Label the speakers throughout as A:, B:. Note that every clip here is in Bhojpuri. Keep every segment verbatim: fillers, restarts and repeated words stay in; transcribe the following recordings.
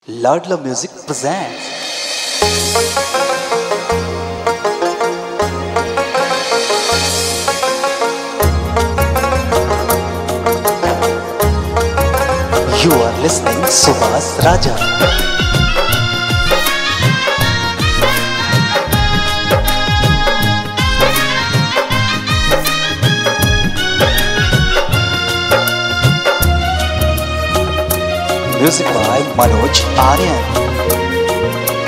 A: Ladla Music presents. You are listening Subhas Raja. Music by Manoj Aryan.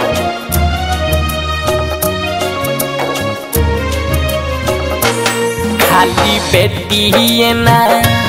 B: खाली बेटी है ना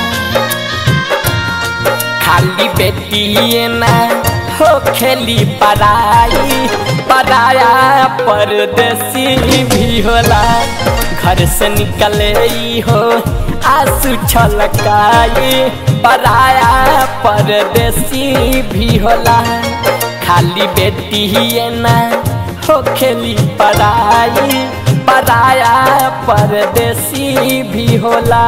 B: खाली बेटी है ना हो खेली पराई पराया परदेसी भी होला घर से निकले हो आंसू छलकाई पराया परदेसी भी होला खाली बेटी है ना हो खेली पराई पराया परदेसी भी होला।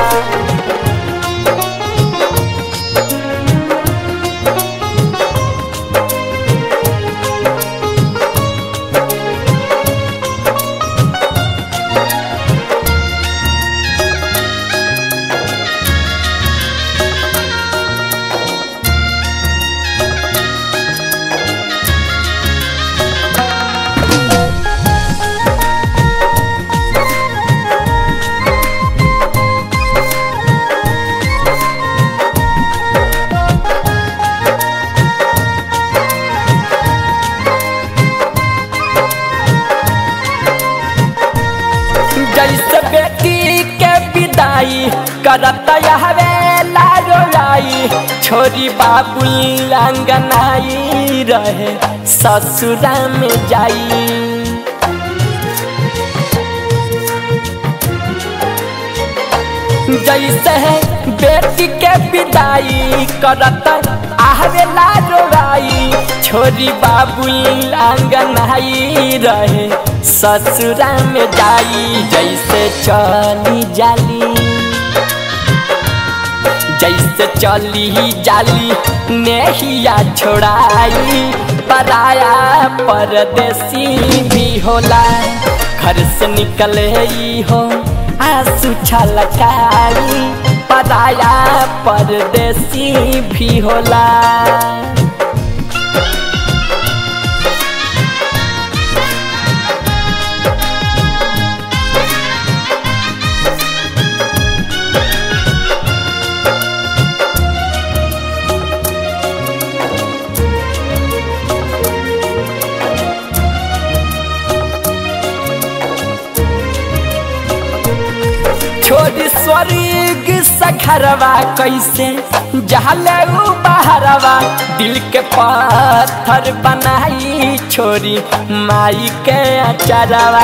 B: जैसे बेटी के विदाई करता हवे लारो लाई छोरी बाबुल अंगनाई रहे ससुरा में जाई जैसे बेटी के विदाई करता हवे लारो लाई छोरी बाबुल अंगनाई रहे ससुरा में जाई जैसे चली जाली जैसे चली जाली नेहिया छोड़ाई पराया परदेसी भी होला घर से निकले हो आंसू छलकाई पराया परदेसी भी होला। छोरी स्वर्ग सखरवा कैसे जहले बहरवा दिल के पत्थर बनाई छोरी माई के अचरवा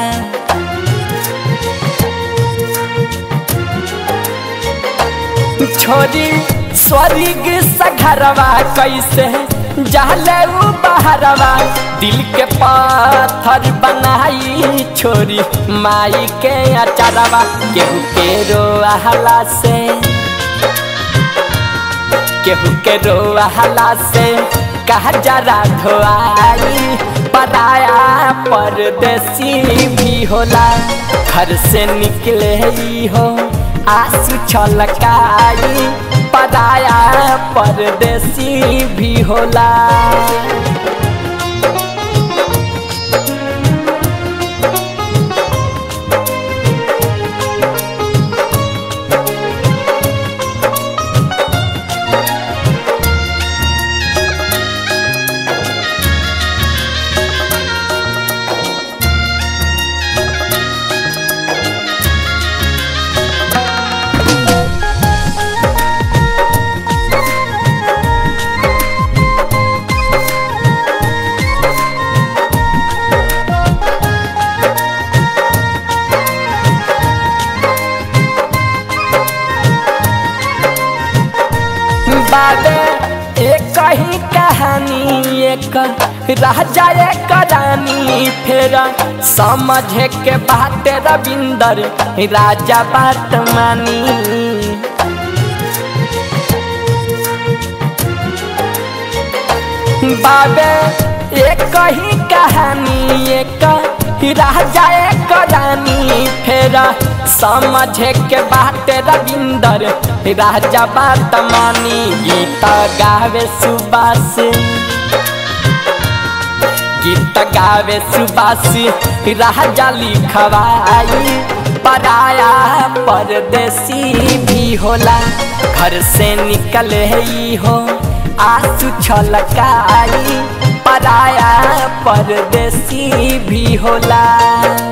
B: छोरी स्वर्ग सखरवा कैसे जहले बहरवा दिल के पत्थर बनाई छोरी माई के अचरवा केहू के रोहला से केहू के रोहला से कहा जरा धोआई पराया परदेसी भी होला घर से निकले हो आंसू छलकाई पराया परदेसी भी होला। एक ही कहानी एक रह जाए करानी फिर समझे के बात रविंदर राजा बात मानी बाबे एक ही कहानी एक राजा एक रानी फेर समझे के बात रविंदर राजा बात मानी। गीत गावे सुबास गीत गावे सुबास राजा लिखवाई। पराया परदेसी भी होला घर से निकले ही हो आंसू छलकाई। पराया परदेसी भी होला।